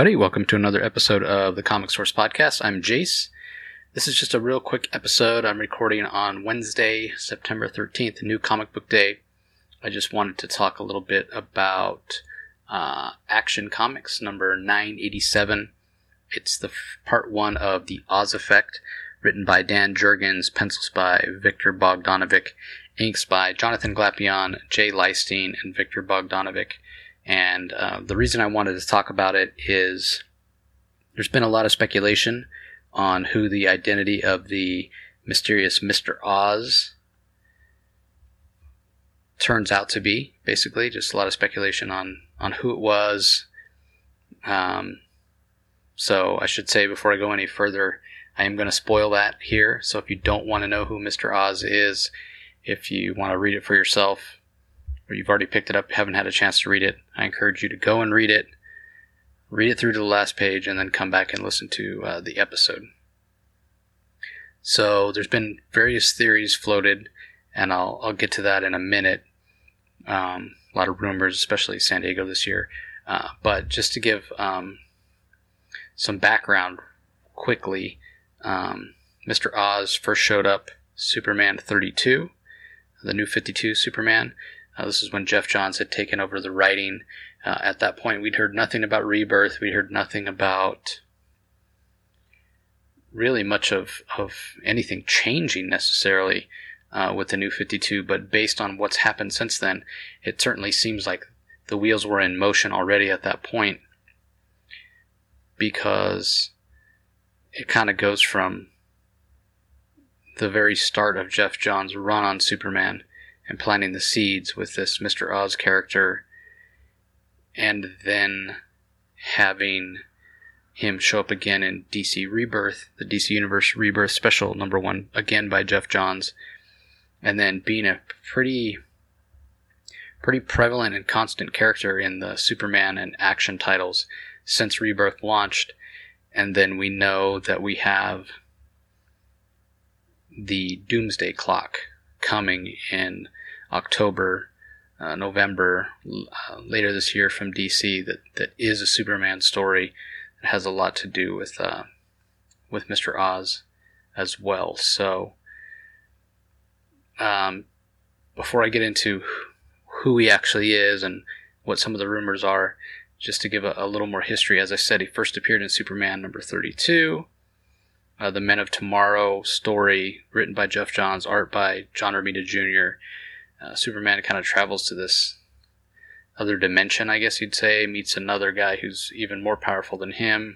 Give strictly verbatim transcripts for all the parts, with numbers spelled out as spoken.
everybody. Welcome to another episode of the Comic Source Podcast. I'm Jace. This is just a real quick episode. I'm recording on Wednesday, September thirteenth, New Comic Book Day. I just wanted to talk a little bit about uh, Action Comics number nine eighty-seven. It's the f- part one of The Oz Effect, written by Dan Jurgens, pencils by Viktor Bogdanovic, inks by Jonathan Glapion, Jay Leistein, and Viktor Bogdanovic. And uh, the reason I wanted to talk about it is there's been a lot of speculation on who the identity of the mysterious Mister Oz turns out to be, basically. Just a lot of speculation on, on who it was. Um, so I should say before I go any further, I am going to spoil that here. So if you don't want to know who Mister Oz is, if you want to read it for yourself, or you've already picked it up, haven't had a chance to read it, I encourage you to go and read it. Read it through to the last page, and then come back and listen to uh, the episode. So there's been various theories floated, and I'll I'll get to that in a minute. Um, a lot of rumors, especially San Diego this year. Uh, but just to give um, some background quickly, um, Mister Oz first showed up Superman thirty-two, the New fifty-two Superman. Uh, this is when Geoff Johns had taken over the writing. Uh, at that point, we'd heard nothing about Rebirth. We'd heard nothing about really much of, of anything changing necessarily uh, with the New fifty-two. But based on what's happened since then, it certainly seems like the wheels were in motion already at that point, because it kind of goes from the very start of Geoff Johns' run on Superman and planting the seeds with this Mister Oz character, and then having him show up again in D C Rebirth, the D C Universe Rebirth special number one, again by Geoff Johns, and then being a pretty pretty prevalent and constant character in the Superman and Action titles since Rebirth launched. And then we know that we have the Doomsday Clock coming in October, uh, November, uh, later this year from D C, that, that is a Superman story that has a lot to do with uh, with Mister Oz as well. So, um, before I get into who he actually is and what some of the rumors are, just to give a, a little more history, as I said, he first appeared in Superman number thirty-two, uh, the Men of Tomorrow story, written by Geoff Johns, art by John Romita Junior Uh, Superman kind of travels to this other dimension, I guess you'd say, meets another guy who's even more powerful than him.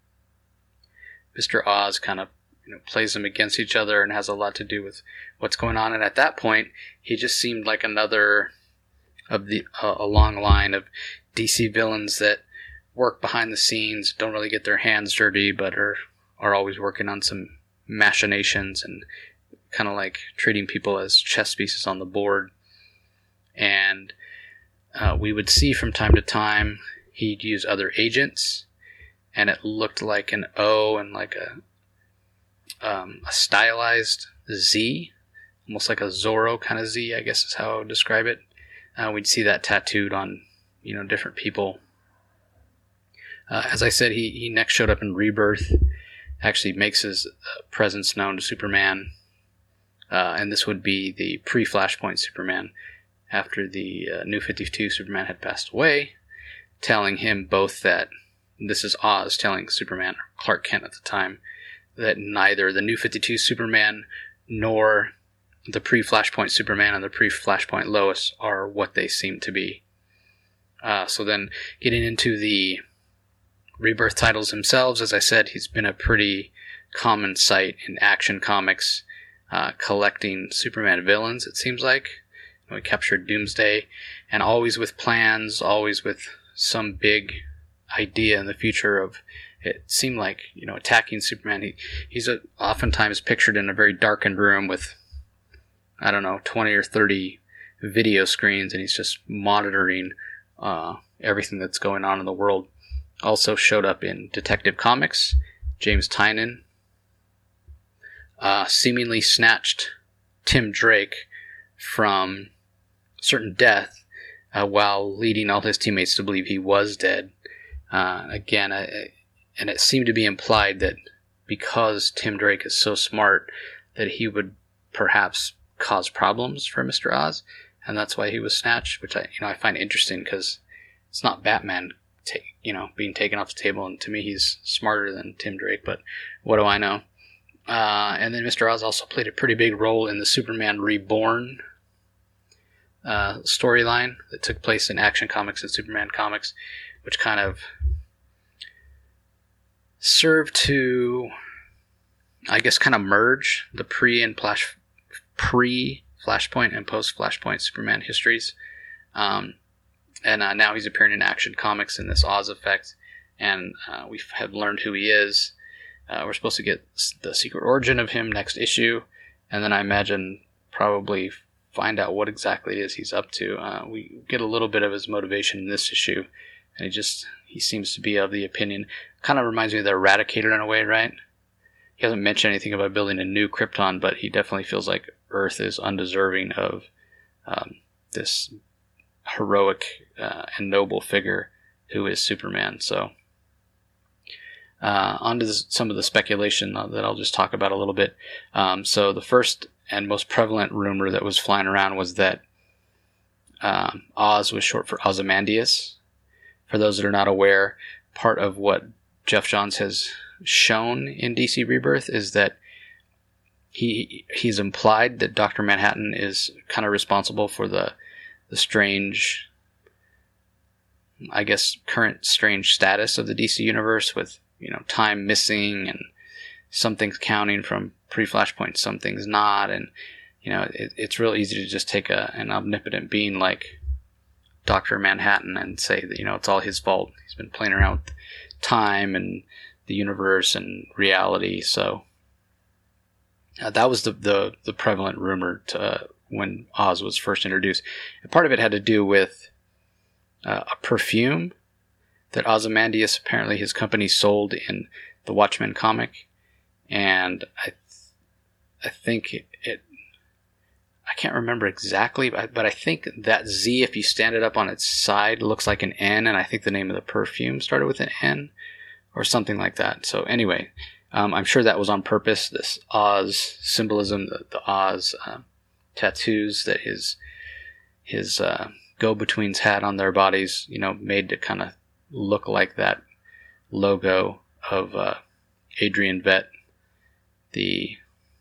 Mister Oz kind of you know, plays them against each other and has a lot to do with what's going on. And at that point, he just seemed like another of the uh, a long line of D C villains that work behind the scenes, don't really get their hands dirty, but are are always working on some machinations and kind of like treating people as chess pieces on the board. And uh, we would see from time to time he'd use other agents, and it looked like an O and like a um, a stylized Z, almost like a Zorro kind of Z, I guess is how I would describe it. Uh, we'd see that tattooed on you know different people. Uh, as I said, he, he next showed up in Rebirth, actually makes his uh, presence known to Superman. Uh, and this would be the pre-Flashpoint Superman, after the uh, New fifty-two Superman had passed away, telling him both that, this is Oz telling Superman, or Clark Kent at the time, that neither the New fifty-two Superman nor the pre-Flashpoint Superman and the pre-Flashpoint Lois are what they seem to be. Uh, so then, getting into the Rebirth titles themselves, as I said, he's been a pretty common sight in Action Comics, Uh, collecting Superman villains, it seems like. You know, he captured Doomsday, and always with plans, always with some big idea in the future of, it seemed like, you know, attacking Superman. He, he's a, oftentimes pictured in a very darkened room with, I don't know, twenty or thirty video screens, and he's just monitoring uh, everything that's going on in the world. Also showed up in Detective Comics, James Tynion, Uh, seemingly snatched Tim Drake from certain death uh, while leading all his teammates to believe he was dead. Uh, again, I, and it seemed to be implied that because Tim Drake is so smart, that he would perhaps cause problems for Mister Oz, and that's why he was snatched, which I, you know, I find interesting because it's not Batman, ta- you know, being taken off the table, and to me he's smarter than Tim Drake, but what do I know? Uh, and then Mister Oz also played a pretty big role in the Superman Reborn uh, storyline that took place in Action Comics and Superman Comics, which kind of served to, I guess, kind of merge the pre and flash, pre Flashpoint and post Flashpoint Superman histories. Um, and uh, now he's appearing in Action Comics in this Oz effect, and uh, we have learned who he is. Uh, we're supposed to get the secret origin of him next issue, and then I imagine probably find out what exactly it is he's up to. Uh, we get a little bit of his motivation in this issue, and he just he seems to be of the opinion. Kind of reminds me of the Eradicator in a way, right? He hasn't mentioned anything about building a new Krypton, but he definitely feels like Earth is undeserving of um, this heroic uh, and noble figure who is Superman. So, uh, on to this, some of the speculation that I'll just talk about a little bit. Um, so, the first and most prevalent rumor that was flying around was that um, Oz was short for Ozymandias. For those that are not aware, part of what Geoff Johns has shown in D C Rebirth is that he he's implied that Doctor Manhattan is kind of responsible for the the strange, I guess, current strange status of the D C universe with, you know, time missing and some things counting from pre-Flashpoint, some things not, and you know it, it's real easy to just take a an omnipotent being like Doctor Manhattan and say that, you know, it's all his fault. He's been playing around with time and the universe and reality. So uh, that was the, the the prevalent rumor to, uh, when Oz was first introduced. And part of it had to do with uh, a perfume that Ozymandias, apparently his company, sold in the Watchmen comic, and I th- I think it, it I can't remember exactly, but, but I think that Z, if you stand it up on its side, looks like an N, and I think the name of the perfume started with an N or something like that. So anyway, um, I'm sure that was on purpose, this Oz symbolism, the, the Oz uh, tattoos that his his uh, go-betweens had on their bodies, you know, made to kind of look like that logo of uh, Adrian Vett, the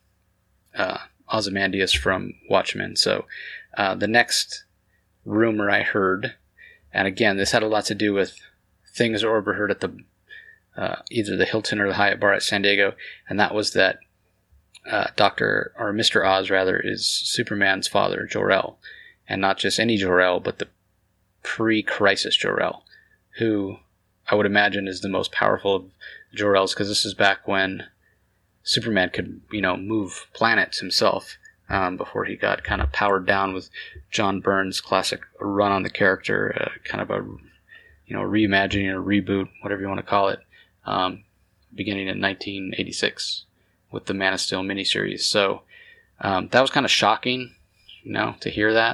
uh, Ozymandias from Watchmen. So uh, the next rumor I heard, and again, this had a lot to do with things that were overheard at the uh, either the Hilton or the Hyatt bar at San Diego, and that was that uh, Doctor or Mister Oz rather is Superman's father, Jor-El, and not just any Jor-El, but the pre-Crisis Jor-El, who I would imagine is the most powerful of Jor-Els, because this is back when Superman could, you know, move planets himself, um, before he got kind of powered down with John Byrne's classic run on the character, uh, kind of a, you know, reimagining or reboot, whatever you want to call it, um, beginning in nineteen eighty-six with the Man of Steel miniseries. So um, that was kind of shocking, you know, to hear that.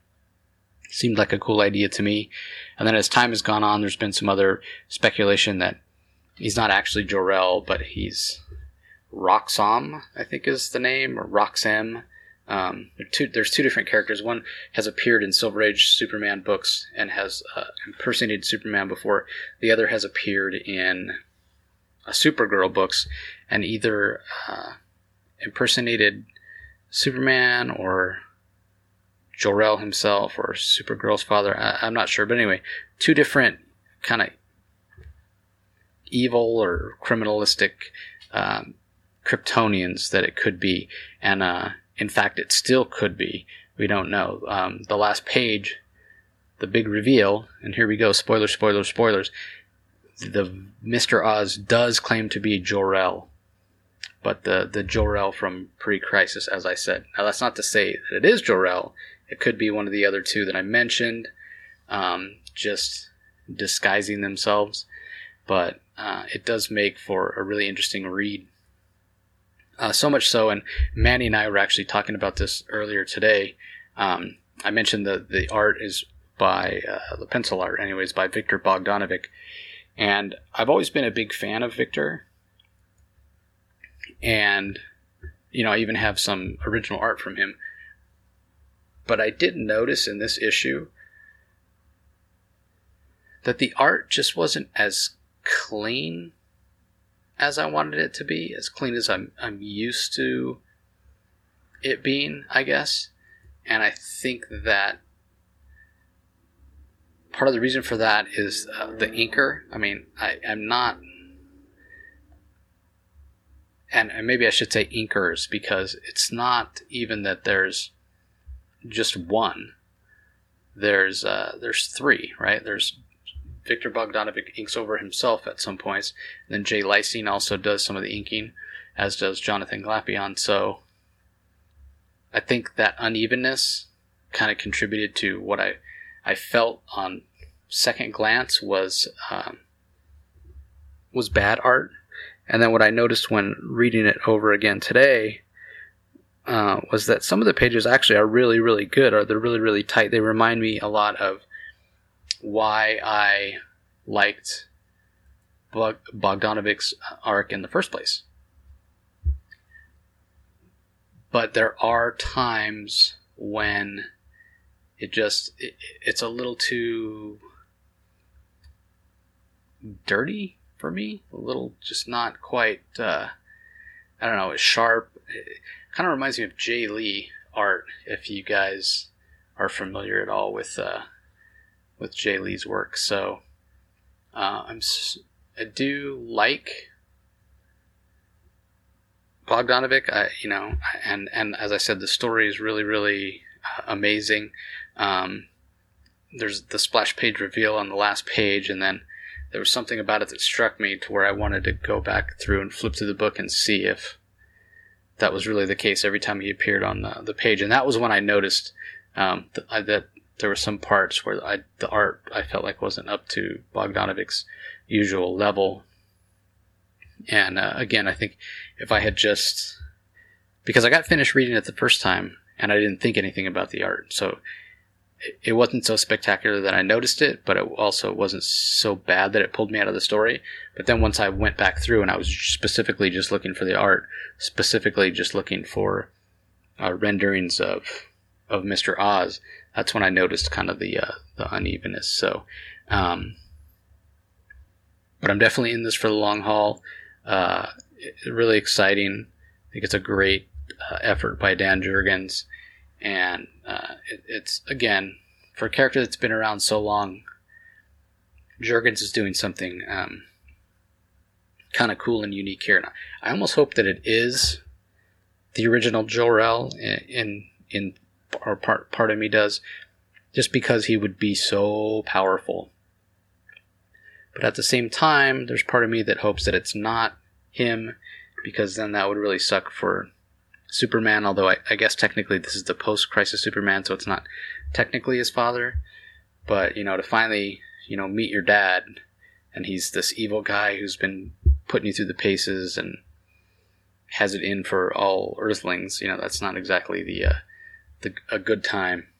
Seemed like a cool idea to me. And then as time has gone on, there's been some other speculation that he's not actually Jor-El, but he's Roxxam, I think is the name, or Roxem. Um, two, there's two different characters. One has appeared in Silver Age Superman books and has uh, impersonated Superman before. The other has appeared in uh, Supergirl books and either uh, impersonated Superman or Jor-El himself or Supergirl's father. I, I'm not sure, but anyway, two different kind of evil or criminalistic um, Kryptonians that it could be, and uh, in fact, it still could be. We don't know. Um, the last page, the big reveal, and here we go. Spoilers, spoilers, spoilers. The Mister Oz does claim to be Jor-El, but the the Jor-El from pre-Crisis, as I said. Now, that's not to say that it is Jor-El. It could be one of the other two that I mentioned, um, just disguising themselves. But uh, it does make for a really interesting read. Uh, so much so, and Manny and I were actually talking about this earlier today. Um, I mentioned that the art is by, uh, the pencil art anyways, by Victor Bogdanovic. And I've always been a big fan of Victor. And, you know, I even have some original art from him. But I did notice in this issue that the art just wasn't as clean as I wanted it to be, as clean as I'm I'm used to it being, I guess. And I think that part of the reason for that is uh, the inker. I mean, I, I'm not, and, and maybe I should say inkers, because it's not even that there's just one. There's uh, there's three, right? There's Victor Bogdanovic inks over himself at some points. And then Jay Lysine also does some of the inking, as does Jonathan Glapion. So I think that unevenness kind of contributed to what I, I felt on second glance was um, was bad art. And then what I noticed when reading it over again today uh, was that some of the pages actually are really, really good, or they're really, really tight. They remind me a lot of why I liked Bog- Bogdanovic's arc in the first place. But there are times when it just, it, it's a little too dirty for me. A little, just not quite, uh, I don't know, it's sharp. It kind of reminds me of Jay Lee art, if you guys are familiar at all with uh, with Jay Lee's work. So uh, I'm I do like Bogdanovic, I, you know, and and as I said, the story is really really uh, amazing. Um, there's the splash page reveal on the last page, and then there was something about it that struck me to where I wanted to go back through and flip through the book and see if that was really the case every time he appeared on the, the page. And that was when I noticed um, that, I, that there were some parts where I, the art I felt like wasn't up to Bogdanovic's usual level. And uh, again, I think if I had just, because I got finished reading it the first time and I didn't think anything about the art, so it, it wasn't so spectacular that I noticed it, but it also wasn't so bad that it pulled me out of the story. But then once I went back through and I was specifically just looking for the art, specifically just looking for uh, renderings of of Mister Oz, that's when I noticed kind of the uh, the unevenness. So, um, but I'm definitely in this for the long haul. Uh, it, really exciting. I think it's a great uh, effort by Dan Jurgens, and uh, it, it's again for a character that's been around so long. Jurgens is doing something um, kind of cool and unique here. And I almost hope that it is the original Jor-El in, in in or part part of me does, just because he would be so powerful. But at the same time, there's part of me that hopes that it's not him, because then that would really suck for Superman, although I, I guess technically this is the post-crisis Superman, so it's not technically his father. But, you know, to finally, you know, meet your dad, and he's this evil guy who's been putting you through the paces and has it in for all Earthlings, you know, that's not exactly the, uh, the a good time.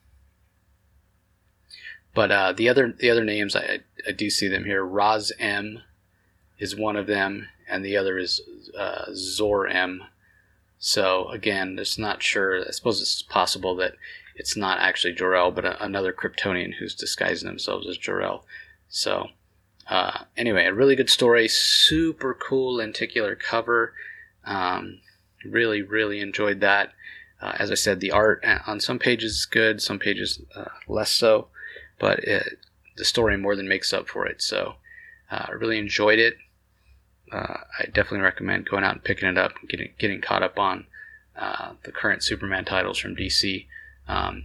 But uh, the other the other names, I, I do see them here. Roz M is one of them, and the other is uh, Zor M. So again, it's not sure. I suppose it's possible that it's not actually Jor-El, but a, another Kryptonian who's disguising themselves as Jor-El. So uh, anyway, a really good story. Super cool lenticular cover. Um, really, really enjoyed that. Uh, as I said, the art on some pages is good, some pages uh, less so. But it, the story more than makes up for it. So uh, I really enjoyed it. Uh, I definitely recommend going out and picking it up and getting getting caught up on uh, the current Superman titles from D C. Um,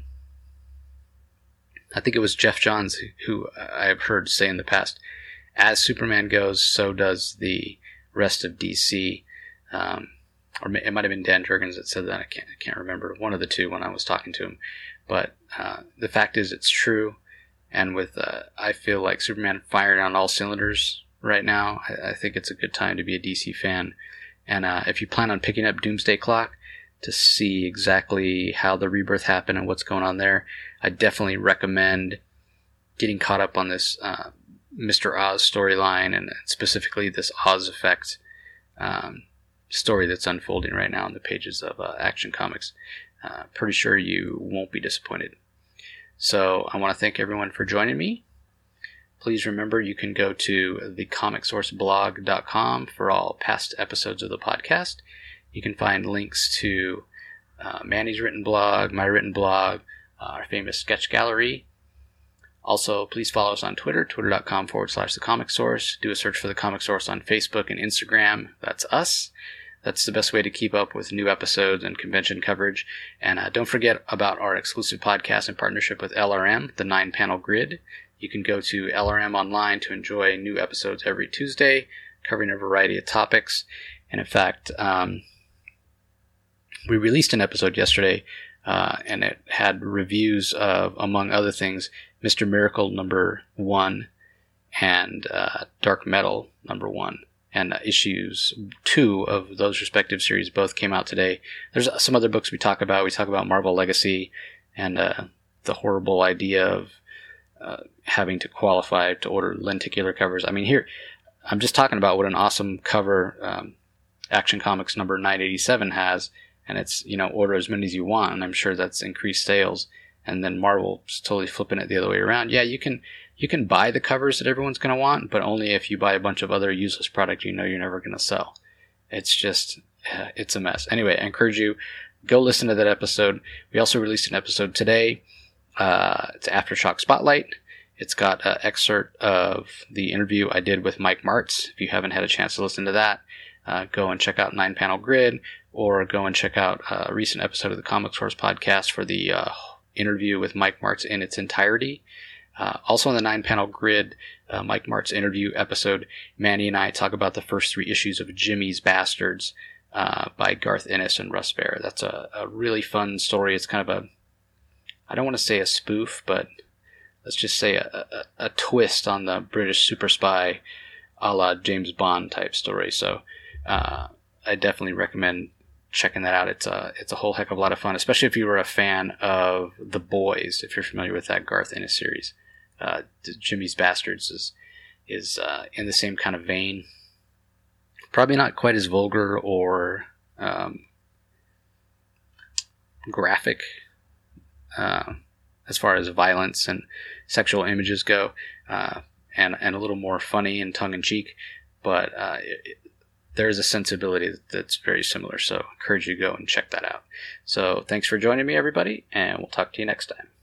I think it was Jeff Johns who I've heard say in the past, as Superman goes, so does the rest of D C. Um, or it might have been Dan Jurgens that said that. I can't I can't remember. One of the two when I was talking to him. But uh, the fact is, it's true. And with, uh, I feel like Superman firing on all cylinders right now, I, I think it's a good time to be a D C fan. And uh, if you plan on picking up Doomsday Clock to see exactly how the rebirth happened and what's going on there, I definitely recommend getting caught up on this uh, Mister Oz storyline, and specifically this Oz Effect um, story that's unfolding right now in the pages of uh, Action Comics. Uh, pretty sure you won't be disappointed. So I want to thank everyone for joining me. Please remember you can go to the comic source blog dot com for all past episodes of the podcast. You can find links to uh, Manny's written blog, my written blog, uh, our famous sketch gallery. Also, please follow us on Twitter, twitter.com forward slash the comic source. Do a search for the comic source on Facebook and Instagram. That's us. That's the best way to keep up with new episodes and convention coverage. And uh, don't forget about our exclusive podcast in partnership with L R M, the Nine Panel Grid. You can go to L R M Online to enjoy new episodes every Tuesday, covering a variety of topics. And in fact, um, we released an episode yesterday, uh, and it had reviews of, among other things, Mister Miracle number one and uh, Dark Metal number one. And uh, issues two of those respective series both came out today. There's some other books we talk about. We talk about Marvel Legacy and uh, the horrible idea of uh, having to qualify to order lenticular covers. I mean, here, I'm just talking about what an awesome cover um, Action Comics number nine eighty-seven has. And it's, you know, order as many as you want. And I'm sure that's increased sales. And then Marvel's totally flipping it the other way around. Yeah, you can you can buy the covers that everyone's going to want, but only if you buy a bunch of other useless product you know you're never going to sell. It's just, uh, it's a mess. Anyway, I encourage you, go listen to that episode. We also released an episode today. Uh, it's Aftershock Spotlight. It's got an excerpt of the interview I did with Mike Martz. If you haven't had a chance to listen to that, uh, go and check out Nine Panel Grid, or go and check out a recent episode of the Comic Source podcast for the uh, interview with Mike Martz in its entirety. Uh, also on the Nine Panel Grid, uh, Mike Martz interview episode, Manny and I talk about the first three issues of Jimmy's Bastards uh, by Garth Ennis and Russ Bear. That's a, a really fun story. It's kind of a, I don't want to say a spoof, but let's just say a, a, a twist on the British super spy a la James Bond type story. So uh, I definitely recommend checking that out. It's a, it's a whole heck of a lot of fun, especially if you were a fan of The Boys, if you're familiar with that Garth Ennis series. Uh, Jimmy's Bastards is is uh, in the same kind of vein. Probably not quite as vulgar or um, graphic uh, as far as violence and sexual images go, uh, and and a little more funny and tongue-in-cheek, but uh, it, it, there is a sensibility that's very similar, so I encourage you to go and check that out. So thanks for joining me, everybody, and we'll talk to you next time.